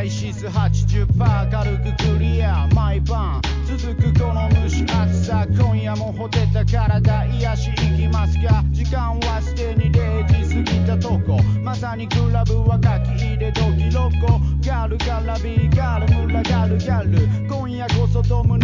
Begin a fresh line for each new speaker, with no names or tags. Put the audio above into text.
体指数 80% 軽くクリア毎晩続くこの蒸し暑さ今夜もほてった体癒し行きますか時間はすでに0時過ぎたとこまさにクラブは書き入れドキロコガルガラビーガルムラガルガル今夜こそと胸